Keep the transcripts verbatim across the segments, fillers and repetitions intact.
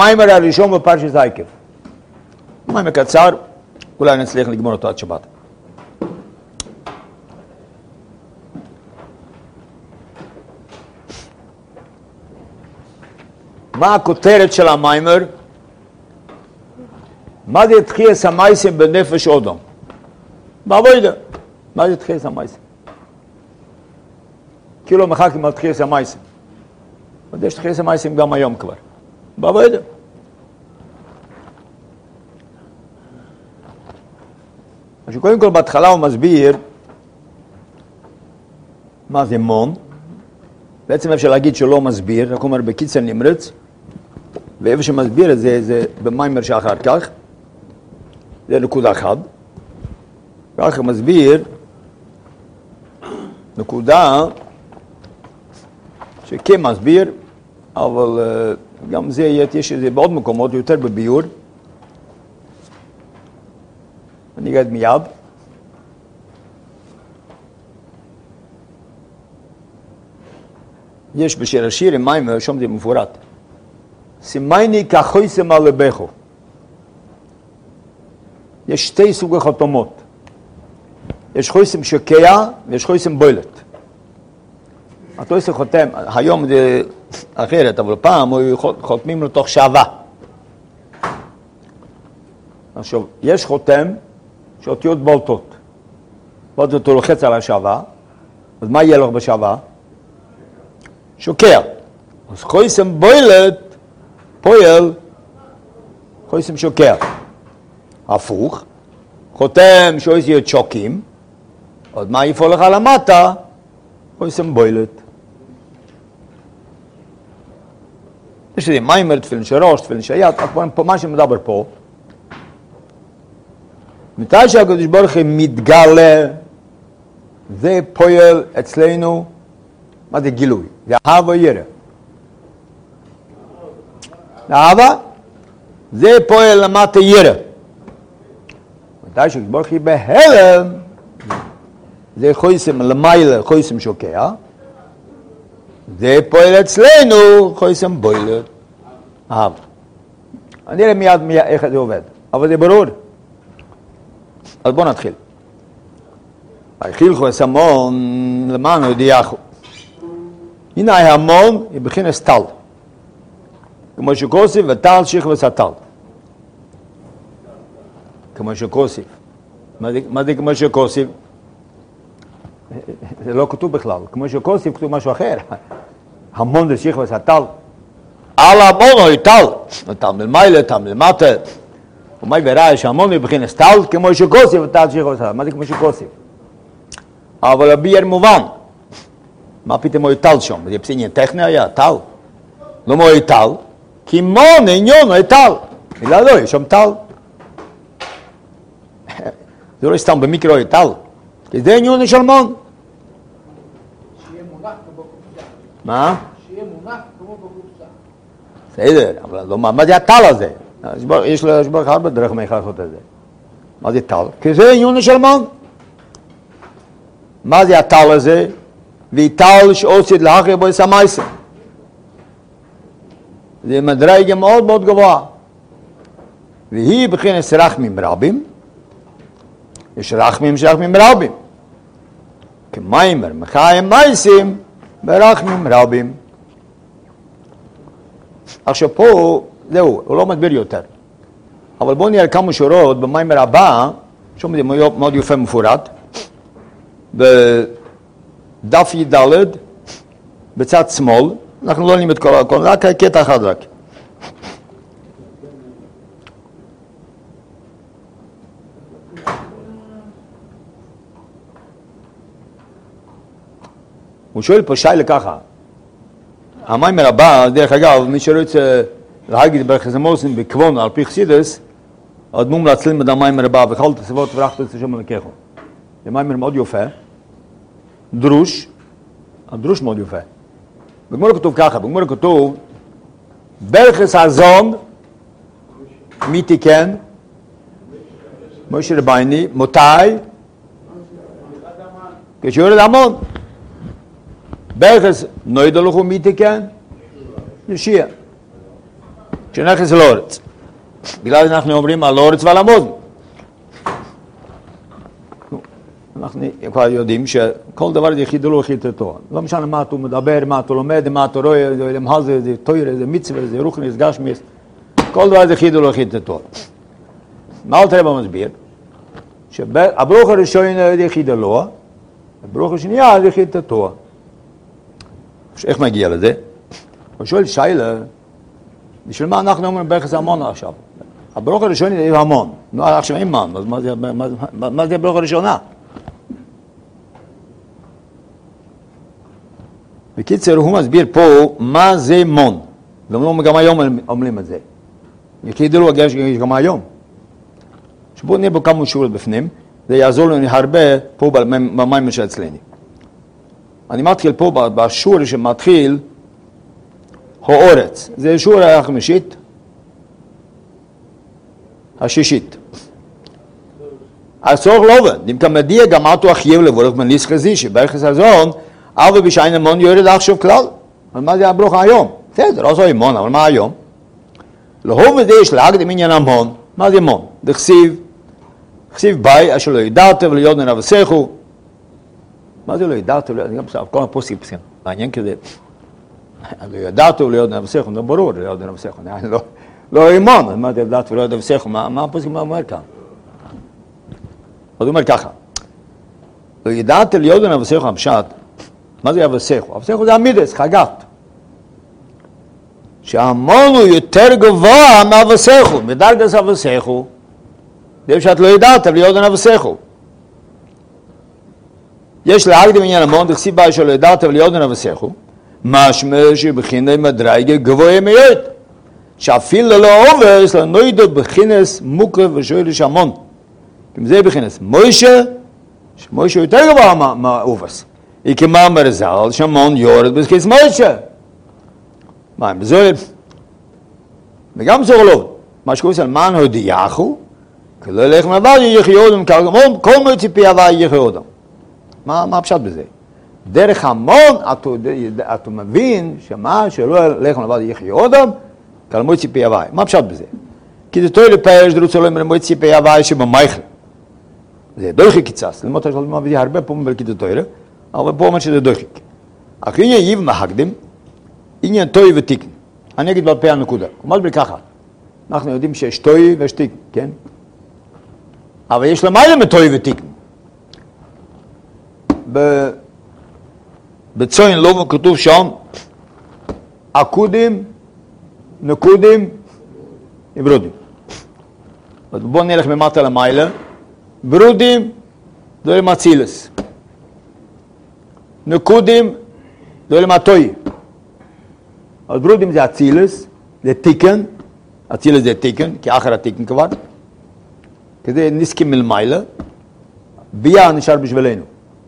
המיימר הראשון בפרשת עקב. מיימר קצר, אולי נצליח לגמור אותו עד שבת. מה הכותרת של המיימר? מה זה תחייס המייסים בנפש אודום? בעבודה. מה זה תחייס המייסים? כאילו מחכים על תחייס המייסים. יש תחייס המייסים גם היום כבר. בעבודה. אז קודם כל בהתחלה הוא מסביר מה זה מון. בעצם אפשר להגיד שהוא לא מסביר, רק אומר בקיצר נמרץ, ואיפה שמסביר את זה, זה במיימר שאחר כך, זה נקודה אחת. ואחר כך מסביר נקודה שכן מסביר, אבל גם זה יש את זה בעוד מקומות, יותר בביור. אני אגיד מיד. יש בשיר השיר עם מים, שם זה מפורט. סימייני כחויסם על לבכו. יש שתי סוגי חתומות. יש חויסם שקע ויש חויסם בוילת. התויסם חותם, היום זה אחרת, אבל פעם היו חותמים לתוך שעבה. עכשיו, יש חותם שאותיות בולטות. ואז אתה לוחץ על השעבה, אז מה יהיה לך בשעבה? שוקע. אז חויסם בוילת פועל חויסם שוקע. הפוך, חותם שאותיות שוקים, עוד מה יפול לך למטה? חויסם בוילת. יש לי מיימר, תפילין של ראש, תפילין של יד, מה שמדבר פה, מתי שהקדוש ברוך הוא מתגלה, זה פועל אצלנו, מה זה גילוי? זה אהבה ירא. אהבה, זה פועל למטה ירא. מתי שהקדוש ברוך הוא בהלם, זה חויסם למעלה, חויסם שוקע, זה פועל אצלנו, חויסם בוילת. אהבה. אני אראה מיד מיד איך זה עובד, אבל זה ברור. אז בואו נתחיל. היחילכו את המון למען הודיעכו. הנה ההמון היא בכינס טל. כמו שקוסיף וטל שכבס הטל. כמו שקוסיף. מה זה כמו שקוסיף? זה לא כתוב בכלל. כמו שקוסיף כתוב משהו אחר. המון זה שכבס הטל. על המון הוא טל. טל מלמעלה, טל מלמטה. ומה יברא שהמון היא בכינס טל כמו שקוסיף וטל שכבס הטל. מה זה כמו שקוסיף? אבל הביאר מובן. מה פתאום הוא טל שם? זה פסיניה טכני היה, טל. לא מה הוא טל? כי מון עניון הוא טל. מילה לא, יש שם טל. זה לא סתם במקרה הוא טל. כי זה עניון של מון. שיהיה מונח כמו בקופסה. מה? שיהיה מונח כמו בקופסה. בסדר, אבל לא, מה זה הטל הזה? יש לו שברך הרבה דרך מה לעשות את זה. מה זה טל? כי זה עניון של מון. מה זה הטל הזה? ויטל שעושית לאחר בו יסמייסם. זה מדרגה מאוד מאוד גבוהה. והיא בכינס רחמים רבים. יש רחמים שרחמים רבים. כמיימר מחיים מייסים ברחמים רבים. עכשיו פה, זהו, הוא לא מדביר יותר. אבל בואו נראה כמה שורות במיימר הבא, שום זה מאוד יפה מפורט. בדף ידלת, בצד שמאל, אנחנו לא נלמד כל הכל, רק קטע אחד רק. הוא שואל פה שיילה ככה, המיימר הבא, דרך אגב, מי שרוצה להגיד בחזמוסים בכבון על פי חסידס, עוד מומלץ ללמד המיימר הבא, וכל תסבות ורחת את השם הלקחו. זה מיימר מאוד יפה, דרוש, הדרוש מאוד יפה. בגמור כתוב ככה, בגמור כתוב, ברכס הזון, מי תיקן? משה רבייני, מותי? כשיורד המון. ברכס נוידו לכו מי תיקן? ישיע. שנכנס לאורץ. בגלל זה אנחנו אומרים על האורץ ועל המוזן. אנחנו כבר יודעים שכל דבר זה יחיד או לא יחיד לתורה. לא משנה מה אתה מדבר, מה אתה לומד, מה אתה רואה, זה למהל, זה תויר, זה מצווה, זה רוחניס, גשמיס. כל דבר זה יחיד או לא יחיד לתורה. מה אלתר רבי מסביר? שהברוך הראשון זה יחיד אלוה, הברוך השנייה זה יחיד לתורה. איך מגיע לזה? הוא שואל שיילה, בשביל מה אנחנו אומרים ברכס המון עכשיו? הברוך הראשון זה המון. נו, עכשיו אין מן, אז מה זה, מה, מה, מה זה הברוך הראשונה? בקיצר, הוא מסביר פה מה זה מון. גם היום אומרים את זה. יחיד אלוה גם היום. שבואו נהיה בו כמה שורות בפנים, זה יעזור לנו הרבה פה במים שאצלנו. אני מתחיל פה בשור שמתחיל האורץ. זה שור החמישית, השישית. אז צורך לא עובד. אם כמדיע גם אתו אחייב לבורך מליס חזי, שברכס הזון, אבל בשעין המון יורד עכשיו כלל. אבל מה זה הברוך היום? בסדר, לא זו המון, אבל מה היום? להוב את זה יש להקדים עניין המון. מה זה מון? דכסיב, דכסיב ביי, אשר לא ידעת וליודן אבסכו. מה זה לא ידעת וליודן? גם בסדר, כל הפוסקים פסקים. מעניין כזה. לא ידעת וליודן אבסכו, זה ברור, ליודן אבסכו. לא רימון, מה זה ידעת וליודן אבסכו? מה הפוסקים אומר כאן? אז הוא אומר ככה. לא ידעת ליודן אבסכו הפשט. מה זה אבסכו? אבסכו זה המידס, חגת. שהמון הוא יותר גבוה מאבסכו, מדרגת אבסכו. זה שאת לא יודעת, אבל יודעת אבסכו. יש להקדים עניין המון, דכסיב ביי שלא יודעת, אבל יודעת אבסכו. משמע שבחינה מדרגה גבוה מאוד. שאפילו לא עובס, לא נוידו בחינס מוקר ושואלש המון. אם זה בחינס מוישה, שמוישה יותר גבוה מהעובס. היא כמה מרזל, שהמון יורד בחינס מוישה. מה, בזוהר? וגם זוהר לא. מה שקוראים על מן הודיעכו, כלא ילך מעבר יחיודם, כל מי ציפי הווי יחיודם. מה הפשט בזה? דרך המון אתה מבין שמה שלא ילך מעבר יחיודם, כל מי ציפי הווי. מה הפשט בזה? כי זה תוי לפרש דרוצה לא אמר מי ציפי הווי שבמייכל. זה דויכי קיצס. למרות יש לנו מביא הרבה פעמים בלכית תוירה, אבל פה אומר שזה דויכי. אחרי יהיב מהקדם, עניין תוי ותיקן. אני אגיד בפה הנקודה. הוא מסביר ככה. אנחנו יודעים שיש תוי ויש תיקן, כן? אבל יש למעלה מתוי ותיקן. בציין לא כתוב שם עקודים, נקודים וברודים. אז בואו נלך ממטה למעלה. ברודים זה למצילס. נקודים זה למטוי. אז ברודים זה אצילס, זה תיקן. אצילס זה תיקן, כי אחר התיקן כבר. כזה נסכים מלמעלה, ביה נשאר בשבילנו.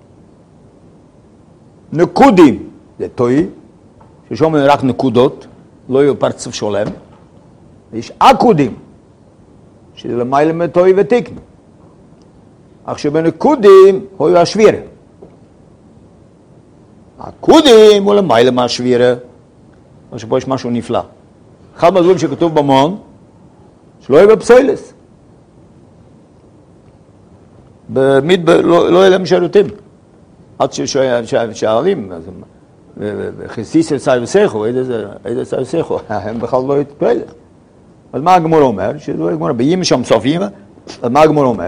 נקודים זה תוי, ששום רק נקודות, לא יהיו פרצוף שולם. יש עקודים, שזה למעלה מתוי ותיקן. אך שבנקודים הוא השבירה. עקודים הוא למעלה מהשבירה. או שפה יש משהו נפלא. אחד מהדברים שכתוב במון, שלא יהיה בפסוילס. במיד לא יהיה להם שירותים. עד ששאלים, חסיס של סי וסכו, איזה סי וסכו, הם בכלל לא יתפעל. אז מה הגמור אומר? שלא הגמור, באים שם סופים, אז מה הגמור אומר?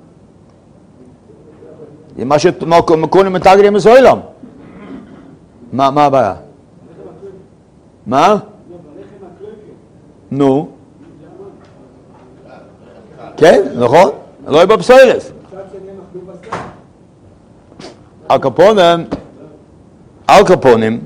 מה שמקונים מתאגרים מסוילם. מה הבעיה? מה? נו. כן, נכון? לא יהיה בפסוילס. הקפונים, הקפונים,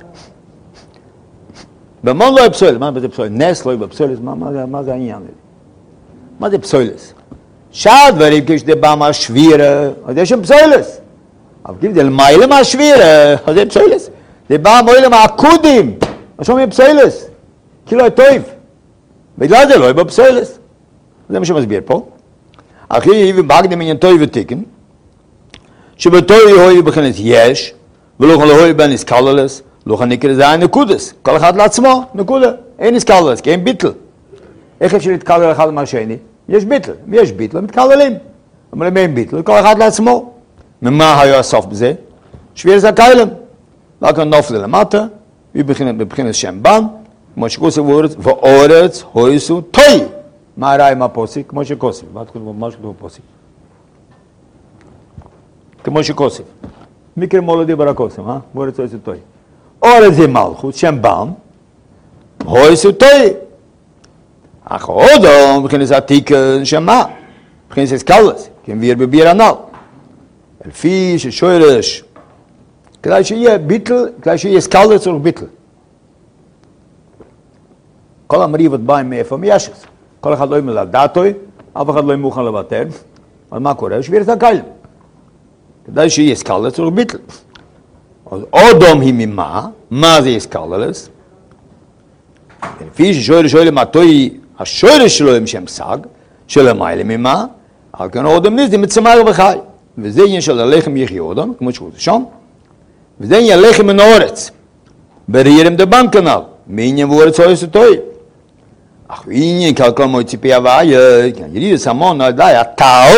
במון לא יהיה פסוילס. מה זה פסוילס? נס לא יהיה בפסוילס? מה זה העניין? מה זה פסוילס? שעד דברים כשדבא מהשבירה, אז יש שם פסוילס. אבל כאילו זה למעלה מהשבירה, אז זה פסוילס. זה בא מועילה מהעקודים, אז שם יהיה פסוילס. כאילו היה טוב. בגלל זה לא יהיה בפסוילס. זה מה שמסביר פה. אחי, ובאקדם עניין טוב ותיקן, שבתוי הוי בכנת יש, ולא יכול להוי בן איסקללס, לא חניקר זה הנקודס, כל אחד לעצמו, נקודה, אין איסקללס, כי אין ביטל. איך אפשר להתקלל אחד עם השני? יש ביטל, יש ביטל, מתקללים. אבל אם אין ביטל, כל אחד לעצמו. ומה היה הסוף בזה? שבירת הקיילם. רק הנופל למטה, בבחינת שם בן, כמו שכוסף ואורץ, ואורץ הויסו טוי. מה הרע עם הפוסק? כמו שכוסף. מה שכתוב בפוסק? כמו שכוסף. מקרה מולדי ברקוסם, אה? ואורץ הויסו טוי. אורץ זה מלכות, שם בן, הויסו טוי. אך אודום, בבחינת התיקן שם מה? בבחינת אסקלס, כמביר בביר הנ"ל. לפי ששורש, כדאי שיהיה ביטל, כדאי שיהיה אסקלס צריך ביטל. כל המריבות באים מאיפה מיישס. כל אחד לא ימלא דעתוי, אף אחד לא מוכן לוותר. אבל מה קורה? שבירת הקיילם. כדאי שיהיה אסקלס צריך ביטל. אז אודום היא ממה? מה זה אסקלס? לפי ששורש שואל מתוי, השורש שלו הם שם סג, שלמעלה ממה? על כן אודום ניסדים מצמר וחי. וזה עניין של הלחם יחי אודום, כמו שהוא שם. וזה עניין לחם מן האורץ. ברירם דבן כנ"ל. מעניין ואורץ הויס וטוי. אך עניין כלכל מוי ציפי הוויה, כן ירידס המון על די, הטל.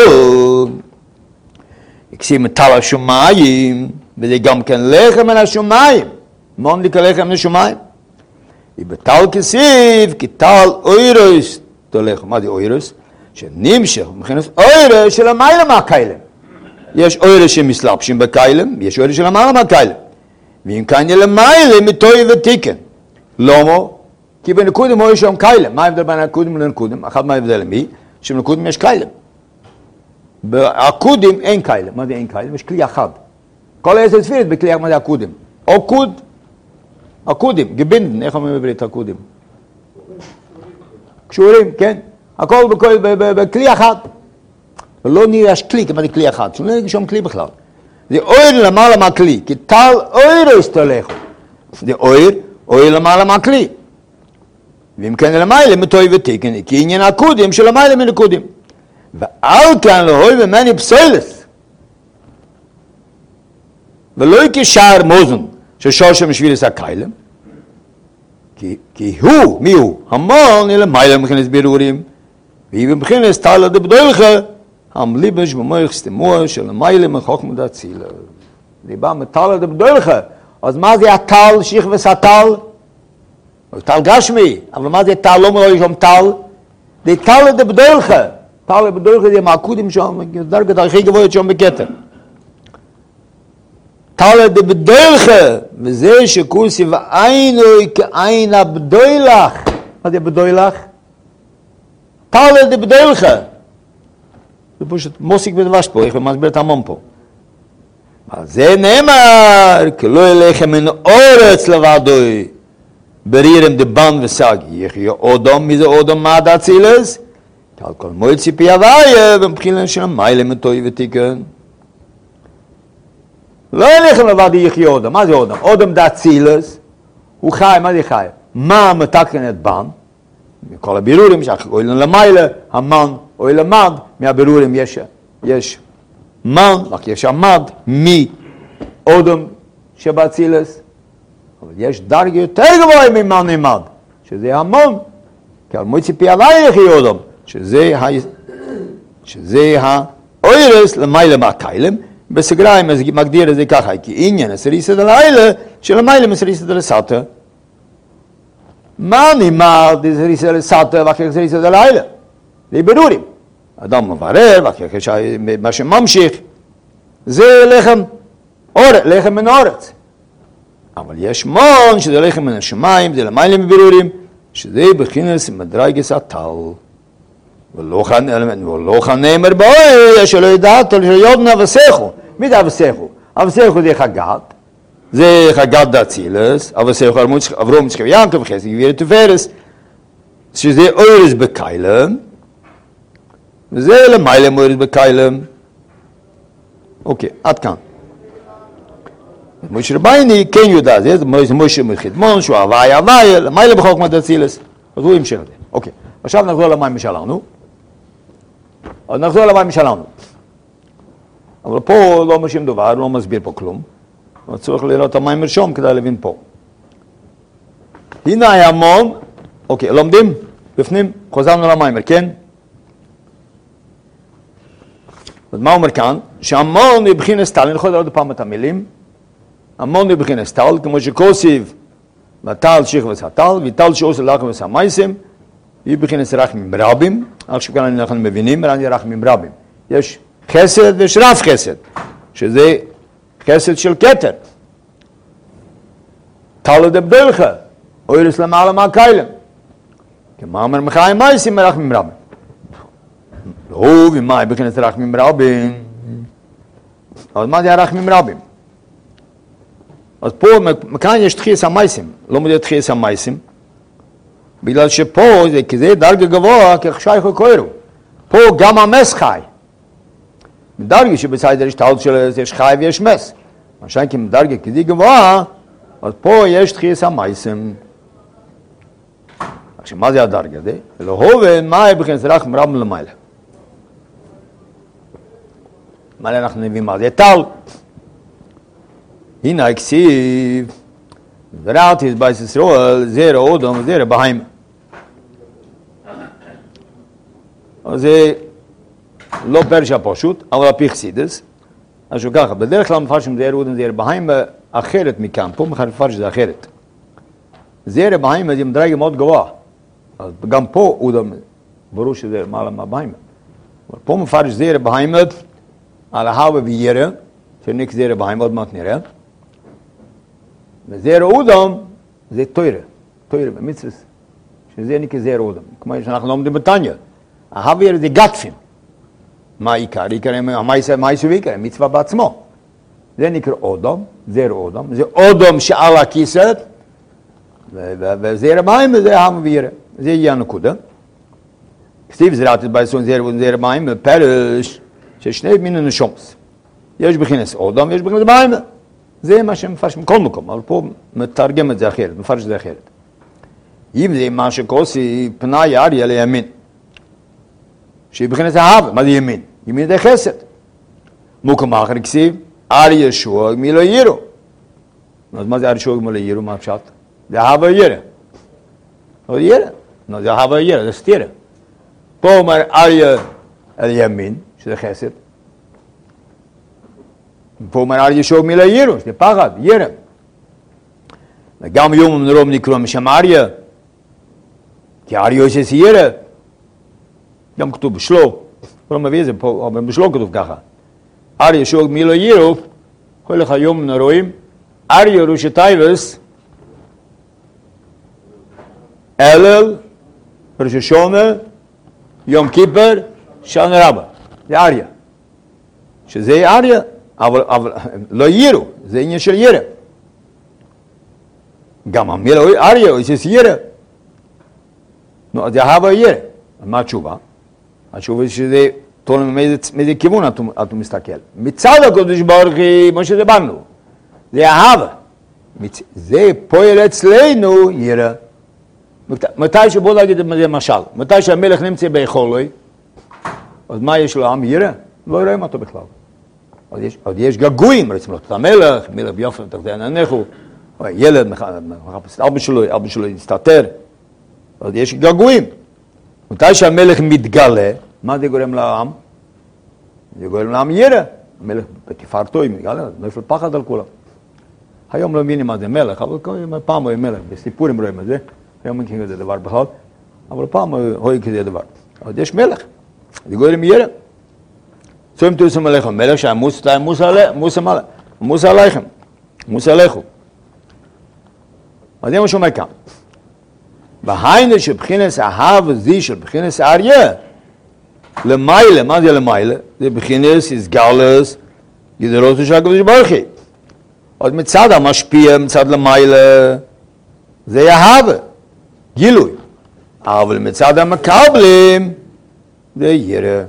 יקסים את טל השומיים, וזה גם כן לחם מן השומיים. מון לי כלחם מן השומיים. ובטל כסיב, כי טל אוירס, תולך, מה זה אוירס? שנמשך, מבחינת אוירס של המיילה מהקיילם. יש אוירס שמסלבשים בקיילם, יש אוירס של המיילה מהקיילם. ואם כאן יהיה למיילה מתוי ותיקן. למה? כי בנקודם הוא יש שם קיילם. מה ההבדל בין הנקודם לנקודם? אחד מה ההבדל למי? שבנקודם יש קיילם. בעקודים אין קיילם. מה זה אין קיילם? יש כלי אחד. כל העשר ספירת בכלי אחד, מה זה עקודים? עקוד, עקודים, גבינדן, איך אומרים בברית עקודים? קשורים, כן? הכל בכלי אחד. ולא נראה כלי, כמה זה כלי אחד. שלא נראה שם כלי בכלל. זה אויר למעלה מהכלי, כי טל אויר הסתלחו. זה אויר, אויר למעלה מהכלי. ואם כן למעלה מתוי ותיקן, כי עניין עקודים של למעלה מנקודים. ועל כאן להוי ומני פסולס. ולא כשער מוזן, ששור שם שבילס הקיילם, כי, כי הוא, מי הוא? המון אלה מיילה מבחינס בירורים, והיא מבחינס טלה דבדולכה, המליבש במוח סתמוע של המיילה מחוכמה דאצילה. זה בא מטלה דבדולכה, אז מה זה הטל, שכבס הטל? זה טל גשמי, אבל מה זה טל? לא מראה שם טל. זה טלה דבדולכה. טלה דבדולכה זה מעקודים שם, דרגת הכי גבוהת שם בכתר. טלה דבדולכה, וזה שכוסי ועינוי כעין הבדולך. מה זה בדולך? טלה דבדולכה. זה פשוט מוסיק בדבש פה, איך הוא מסביר את המון פה. על זה נאמר, כי לא ילכם מן אורץ לבדוי, ברירם דבן וסג. יחיה אודום, מי זה אודום מה דאצילס? על כל מועד ציפי הוויה, ומבחינה של המיילה מתוי ותיקן. לא ילכם לבד יחיה אודום, מה זה אודום? אודום דאצילס, הוא חי, מה זה חי? מה מתקן את בן? מכל הבירורים, שאוי למיילה, המן, אוי למד, מהבירורים יש, יש מן, רק יש המד, מי אודום שבאצילס, אבל יש דרגה יותר גבוהה ממן נמד, שזה המון, כי על מועצי פי הוויה יחי אודום, שזה, ה... שזה האוירס למיילה מהקיילם, בסגריים מגדיר את זה ככה, כי עניין הסריסה דלילה, שלמיילה מסריסה דלסתה. מה נמד הסריסה דלסתה ואחר הסריסה דלילה? זה בירורים. אדם מברר, ואחר מה שממשיך, זה לחם, אורץ, לחם מן האורץ. אבל יש מון שזה לחם מן השמיים, זה למעלה מבירורים, שזה בכינס מדרגס הטל. ולא נאמר באוי, שלא ידעת, שיודנה אבסכו. מי זה אבסכו? אבסכו זה חגת, זה חגת דאצילס, אבסכו אברום יצחק ויעקב, חסד גביר תפארס, שזה אורץ בקיילם, וזה למעלה מורס בקיילם. אוקיי, עד כאן. מוישה רבייני כן יודע, זה מוישה מחדמון, שהוא הוויה הוויה, למעלה בחוכמת דאצילס. אז הוא המשך את זה. אוקיי, עכשיו נחזור למים שלנו. אז נחזור למים שלנו. אבל פה לא משום דבר, לא מסביר פה כלום. אבל צריך לראות את המים ראשון כדי להבין פה. הנה ההמון, אוקיי, לומדים? בפנים, חוזרנו למיימר, כן? אז מה אומר כאן? שהמון מבחינס טל, אני יכול לראות פעם את המילים, המון מבחינס טל, כמו שכוסיב, וטל שכבס הטל, וטל שעושה לך וסמייסים, היא מבחינס רחמים רבים, עכשיו כאן אנחנו מבינים, אני רחמים רבים. יש חסד ויש רב חסד, שזה חסד של כתר. טל לדבדלך, אוירס למעלה מהקיילם. כמה אומר מחיים מייסים מרחמים רבים. לא, ומה היא בכנסת רחמים רבים? אבל מה זה הרחמים רבים? אז פה, מכאן יש תחייס המייסים, לא מודד תחייס המייסים, בגלל שפה זה כזה דרגה גבוה, כך שייכו קוירו. פה גם המס חי. בדרגה שבצד יש טל של יש חי ויש מס. משל כי בדרגה כזה גבוה, אז פה יש תחייס המייסים. עכשיו, מה זה הדרגה? זה? לא הובן, מה היא בכנסת רחמים רבים למעלה? מה אנחנו נבין מה זה טל? הנה הכסיב, וראיתי את בית ישראל, זרע אודום וזרע בהמה. זה לא פרשה פשוט, אבל הפי חסידס. אז הוא ככה, בדרך כלל מפרשים זרע אודום וזרע בהמה אחרת מכאן, פה מפרש זה אחרת. זרע בהמה זה מדרגה מאוד גבוה. אז גם פה אודום, ברור שזה מעלה מהבהמה. אבל פה מפרש זרע בהמה, על ההווה וירא, שנקרא זרע בהמה, עוד מעט נראה. וזרע אודום זה תוירה, תוירה במצווה, שזה נקרא זרע אודום, כמו שאנחנו לומדים בתניא. ההווה וירא זה גטפים. מה העיקר? עיקר המייסו ועיקר, המצווה בעצמו. זה נקרא אודום, זרע אודום, זה אודום שעל הכיסא, וזרע בהמה זה ההווה וירא. זה יהיה הנקודה. כתיב זרעת את בייסון זרע אודום זרע בהמה, פרש, ששני מיני נשומס. יש בכינס אודום ויש בכינס בהמה. זה מה שמפרש מכל מקום, אבל פה מתרגם את זה אחרת, מפרש את זה אחרת. אם זה מה שכוסי פנאי אריה לימין, שהיא בכינס ההווה, מה זה ימין? ימין זה חסד. מוקם אחר כסיב, אריה שואג מלא יירו. אז מה זה אריה שואג מלא יירו? מה הפשט? זה ההווה ירא. זה ירא. זה ההווה ירא, זה סתירה. פה אומר אריה אל ימין, שזה חסד. פה אומר אריה שואג מלא יירו, זה פחד, ירא. וגם יום נרום נקרא משם אריה, כי אריה יש איזה ירא. גם כתוב בשלו, לא מביא את זה פה, אבל בשלו כתוב ככה. אריה שואג מלא יירו, כל לך יום נרואים, אריה ראשי טייבס, אלל, ראש השונה, יום כיפר, שנה רבה. זה אריה. שזה אריה, אבל, אבל לא יירו, זה עניין של ירא. גם המילה אריה, זה ירא. נו, אז זה ההווה ירא. מה התשובה? התשובה שזה, תולים מאיזה כיוון אתה מסתכל. מצד הקדוש ברוך הוא, מה שדיברנו, זה ההווה. זה פועל אצלנו ירא. מתי שבוא להגיד את זה משל, מתי שהמלך נמצא ביכולוי, אז מה יש לעם ירא? לא רואים אותו בכלל. אז יש, אז יש געגועים, רוצים לראות את המלך, מלך ביופי, תחזי ענניכו, ילד מחפש את אבא שלו, אבא שלו יסתתר, אז יש געגועים. מתי שהמלך מתגלה, מה זה גורם לעם? זה גורם לעם ירא. המלך בתפארתו, אם מתגלה, נופל פחד על כולם. היום לא מבינים מה זה מלך, אבל פעם הוא מלך, בסיפורים רואים את זה, היום אין כזה דבר בכלל, אבל פעם הוא כזה דבר. אז יש מלך, זה גורם ירא. צוים תוסם עליכם, מלך שהיה מוסה, מוסה עליכם, מוסה עליכם. אז זה מה שאומר כאן. בהיינו שבחינס ההווה זי של בחינס האריה, למיילה, מה זה למיילה? זה בחינס, הסגלס, גדולתו של הקדוש ברוך הוא. עוד מצד המשפיע, מצד למיילה, זה ההווה, גילוי. אבל מצד המקבלים, זה ירא.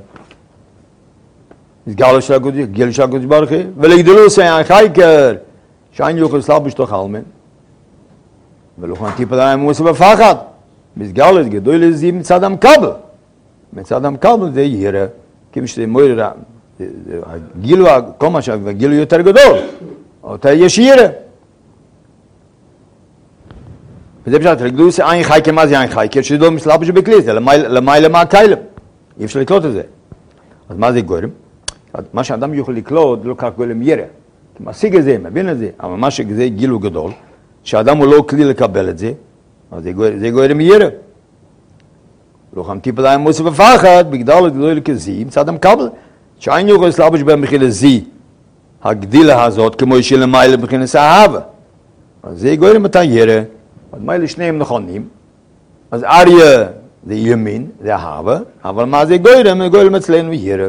הסגלס של הקדוש, גילוי של הקדוש ברוך הוא, ולגדולו זה החייקר, שאין יוכל סלבש תוך אלמן. ולכן טיפה להם מוסה בפחד. מסגלת גדול לזה מצד המקבל. מצד המקבל זה ירא. כי שזה מויר, הגילו, כל מה שהגילו יותר גדול. אותה יש ירא. וזה פשוט, רגלוס אין חייקה, מה זה אין חייקה? שזה לא מסלבש בכלי, זה למעלה מהקיילים. אי אפשר לקלוט את זה. אז מה זה גורם? מה שאדם יכול לקלוט, לא כך גורם ירא. כי משיג את זה, מבין את זה, אבל מה שזה גילו גדול, שאדם הוא לא כלי לקבל את זה, אז זה גורם ירא. לא חמתי פדיים מוסף ופחד, בגדל הגדול כזי, מצד אדם קבל, שאין יכול לסלבש במחיל הזי, הגדילה הזאת, כמו של המיילה בכנס האהבה. אז זה גורם את הירא, אז מיילה שניהם נכונים, אז אריה זה ימין, זה אהבה, אבל מה זה גורם? גורם אצלנו ירא.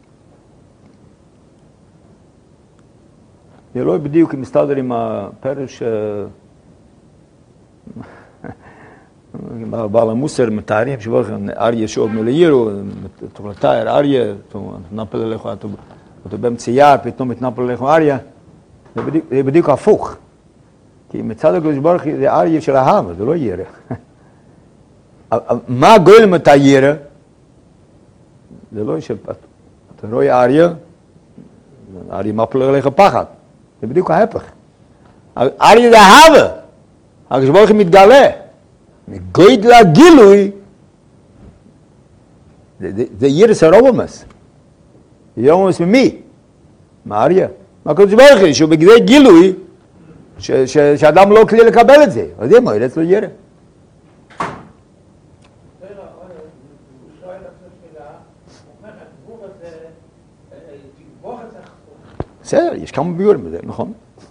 זה לא בדיוק מסתדר עם הפרש, בעל המוסר מתארים, שבולכם אריה שוב מלאירו, תוכלתאר אריה, נפל אליך, אתה במצייר, פתאום מתנפל אליך אריה, זה בדיוק הפוך. כי מצד הקדוש ברוך הוא זה אריה של אהבה, זה לא ירא. מה גורם את הירא? זה לא שאתה רואה אריה, אריה מפל אליך פחד. זה בדיוק ההפך. אריה זה אהבה. הקדוש ברוך הוא מתגלה. מגודל הגילוי, זה ירא סרובמס. זה ירומס ממי? מאריה. מה הקדוש ברוך הוא? שהוא בגדי גילוי, שאדם לא כלי לקבל את זה. אז זה מועיל אצלו ירא. בסדר, יש כמה ביורים בזה, נכון?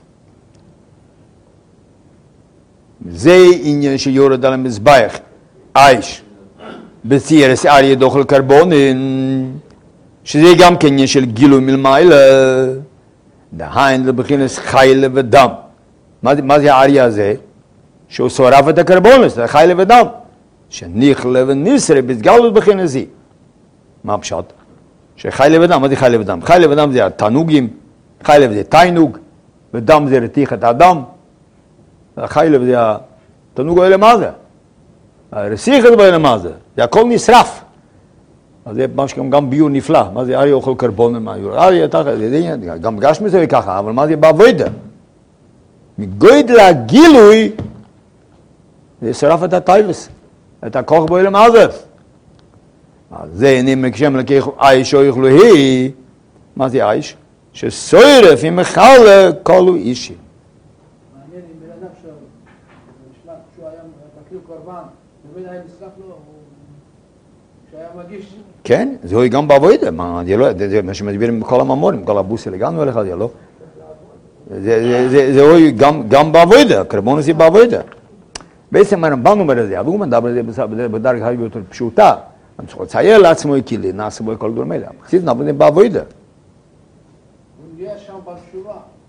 זה עניין שיורד על המזבח, אייש, בציירס אריה דוכל קרבונין, שזה גם כן עניין של גילוי מלמעלה, דהיין לבחינס חיילה ודם. מה, מה זה האריה הזה? שהוא שורף את הקרבונס, זה חיילה ודם. שניחלה וניסרה בסגלות בחינס זה. מה הפשט? שחיילה ודם, מה זה חיילה ודם? חיילה ודם זה התענוגים, חיילה זה תיינוג, ודם זה רתיחת האדם. החיילה זה התענוג האלה מה זה? הרסיכת באלה מה זה? זה הכל נשרף. אז זה משהו גם ביור נפלא. מה זה אריה אוכל קרבון? אריה, גם גשמי זה ככה, אבל מה זה בעבודה? מגודל הגילוי, זה שרף את הטייבס, את הכוח באלה מה זה? אז זה נמקשם לקח איש או יוכלו היא, מה זה איש? שסוירף עם מחלה כלו אישי. מעניין אם בן אדם שנשלח כשהוא היה מקריב קורבן, באמת היה נסלח לו, כשהיה מגיש. כן, זהו גם בעבודה, זה מה שמדברים בכל הממורים, כל הבוסי לגמנו אליך, זה לא? זהו גם בעבודה, קרבון זה בעבודה. בעצם הרמב"ן אומר את זה, אבל הוא מדבר את זה בדרגה הרבה יותר פשוטה. אני צריך לצייר לעצמו כלי, נעשה בו כל דברים האלה. חסיד נעבוד בעבודה. הוא נהיה שם בתשובה.